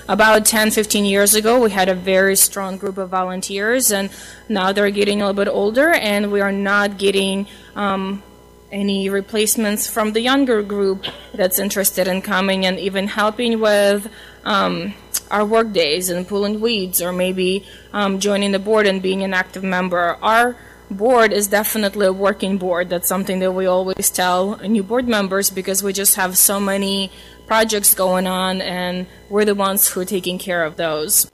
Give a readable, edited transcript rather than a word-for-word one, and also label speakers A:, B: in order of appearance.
A: about 10, 15 years ago, we had a very strong group of volunteers, and now they're getting a little bit older, and we are not getting any replacements from the younger group that's interested in coming and even helping with our work days and pulling weeds, or maybe joining the board and being an active member. Our board is definitely a working board. That's something that we always tell new board members, because we just have so many projects going on, and we're the ones who are taking care of those.